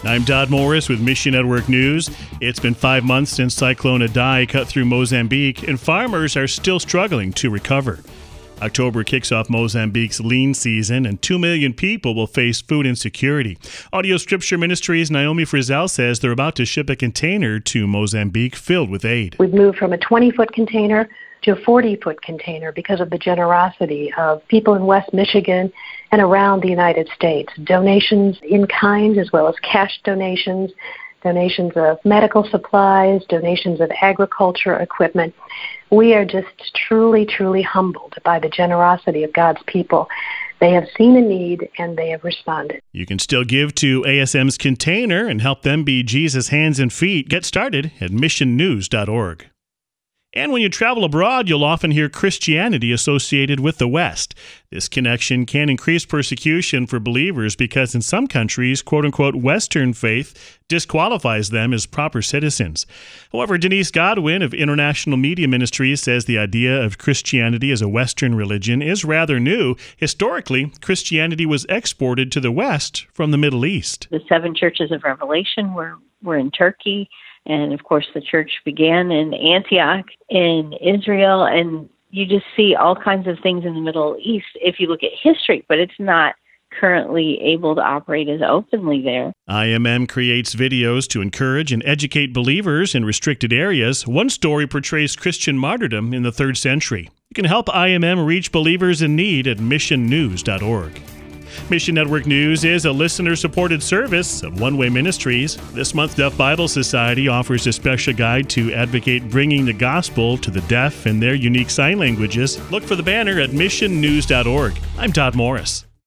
I'm Dodd Morris with Mission Network News. It's been 5 months since Cyclone Idai cut through Mozambique, and farmers are still struggling to recover. October kicks off Mozambique's lean season, and 2 million people will face food insecurity. Audio Scripture Ministries' Naomi Frizzell says they're about to ship a container to Mozambique filled with aid. We've moved from a 20-foot container to a 40-foot container because of the generosity of people in West Michigan and around the United States. Donations in kind as well as cash donations, donations of medical supplies, donations of agriculture equipment. We are just truly, truly humbled by the generosity of God's people. They have seen a need and they have responded. You can still give to ASM's container and help them be Jesus' hands and feet. Get started at missionnews.org. And when you travel abroad, you'll often hear Christianity associated with the West. This connection can increase persecution for believers because in some countries, quote-unquote, Western faith disqualifies them as proper citizens. However, Denise Godwin of International Media Ministries says the idea of Christianity as a Western religion is rather new. Historically, Christianity was exported to the West from the Middle East. The 7 churches of Revelation were in Turkey. And, of course, the church began in Antioch in Israel, and you just see all kinds of things in the Middle East if you look at history, but it's not currently able to operate as openly there. IMM creates videos to encourage and educate believers in restricted areas. One story portrays Christian martyrdom in the 3rd century. You can help IMM reach believers in need at missionnews.org. Mission Network News is a listener-supported service of One Way Ministries. This month, Deaf Bible Society offers a special guide to advocate bringing the gospel to the deaf in their unique sign languages. Look for the banner at missionnews.org. I'm Dodd Morris.